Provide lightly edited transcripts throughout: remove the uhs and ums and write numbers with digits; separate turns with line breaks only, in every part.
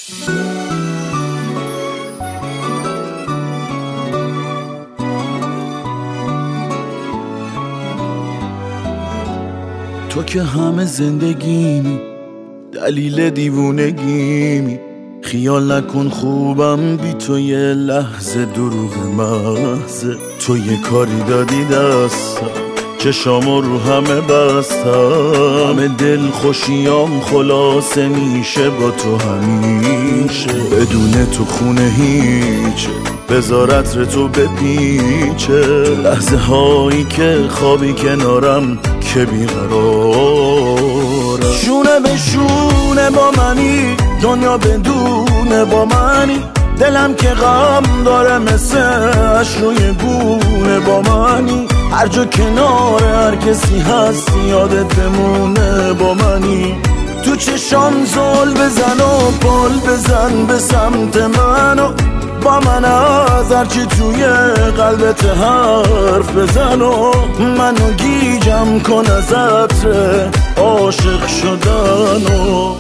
تو که همه زندگیمی، دلیل دیوونگیمی، خیال نکن خوبم بی تو یه لحظه، دروغ محضه. تو یه کاری دادی دستم، چشامو رو همه بستم، همه دل خوشیام خلاصه میشه با تو همیشه. بدون تو خونه هیچه، بذار عطر تو بپیچه. لحظه هایی که خوابی کنارم که بیقرارم. شونه به شونه با منی، دنیا بدونه با منی. دلم که غم داره مثل اش روی گونه با منی. هر جا کنار هر کسی هست یادت بمونه با منی. تو چشام زل بزن و پل بزن به سمت منو، با من از هرچی توی قلبت حرف بزن و منو گیجم کن از عطر عاشق شدنو.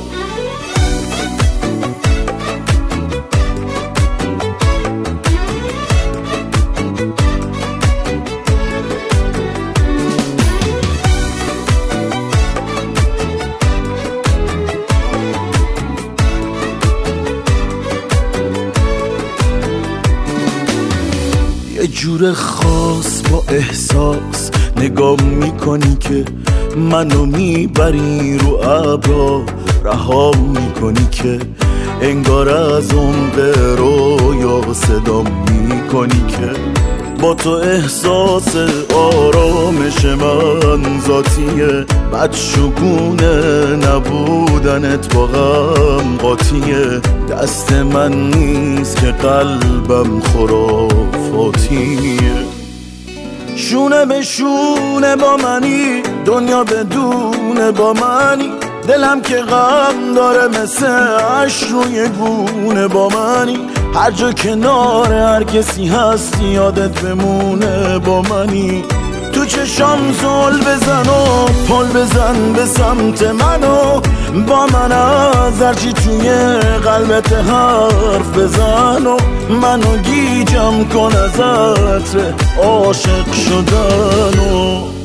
یه جور خاص با احساس نگاه میکنی که منو میبری رو ابرا، رها میکنی که انگار از عمق رویا صدا میکنی که با تو احساس آرامش من ذاتیه. بدشگونه نبودنت با غم قاطیه. دست من نیست که قلبم خرافاتیه. شونه به شونه با منی، دنیا بدونه با منی. دلم که غم داره مثل اش روی گونه با منی. هر جا کنار هر کسی هست یادت بمونه با منی. تو چشام زل بزن و پل بزن به سمت منو، با من از هرچی توی قلبت حرف بزن و منو گیجم کن از عطر عاشق شدنو.